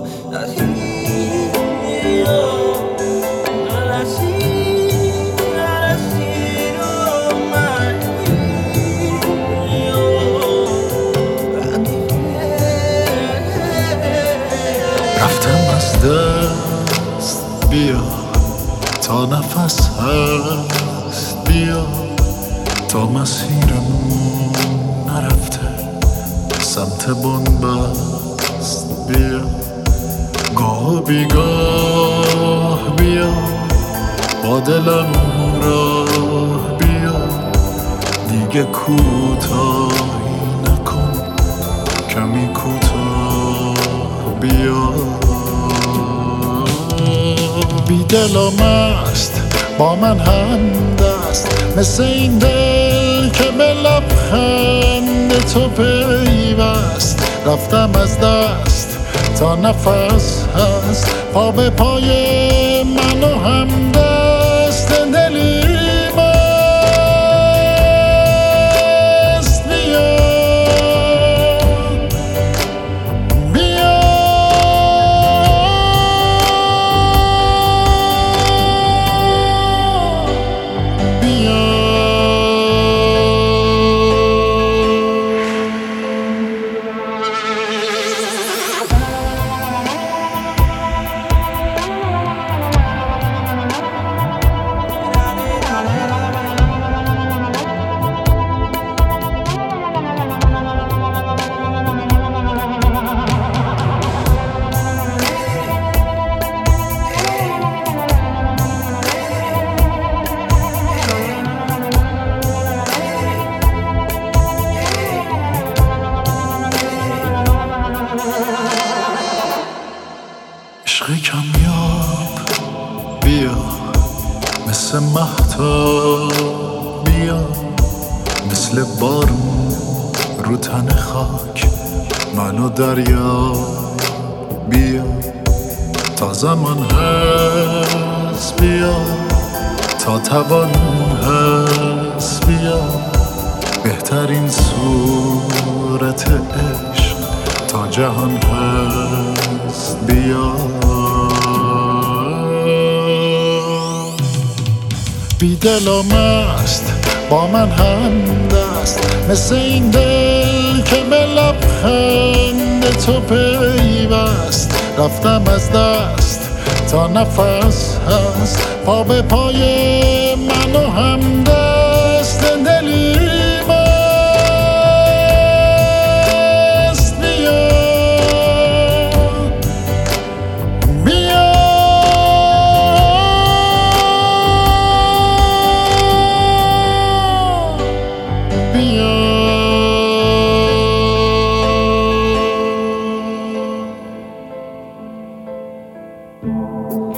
رفتم از دست بیا تا نفس هست بیا تا مسیرمون نرفته سمت بنبست بیا گاه بیگاه بیا با دلم راه بیا دیگه کوتاهی نکن کمی کوتاه بیا بی دل و مست با من هم دست مثل این دل که به لبخند تو پیوست رفتم از دست تا نفس هست پا به پای من و هم دست دلی مست بیا بیا بیا عشق کمیاب بیا مثل مهتاب بیا مثل بارون رو تن خاک منو دریا بیا تا زمان هست بیا تا توان هست بیا بهترین صورت عشق تا جهان هست بیا بی دل و مست با من هم دست مثل این دل که به لبخند تو پیوست رفتم از دست تا نفس هست پا به پای من و هم دست دلی مست بیا بیا بیا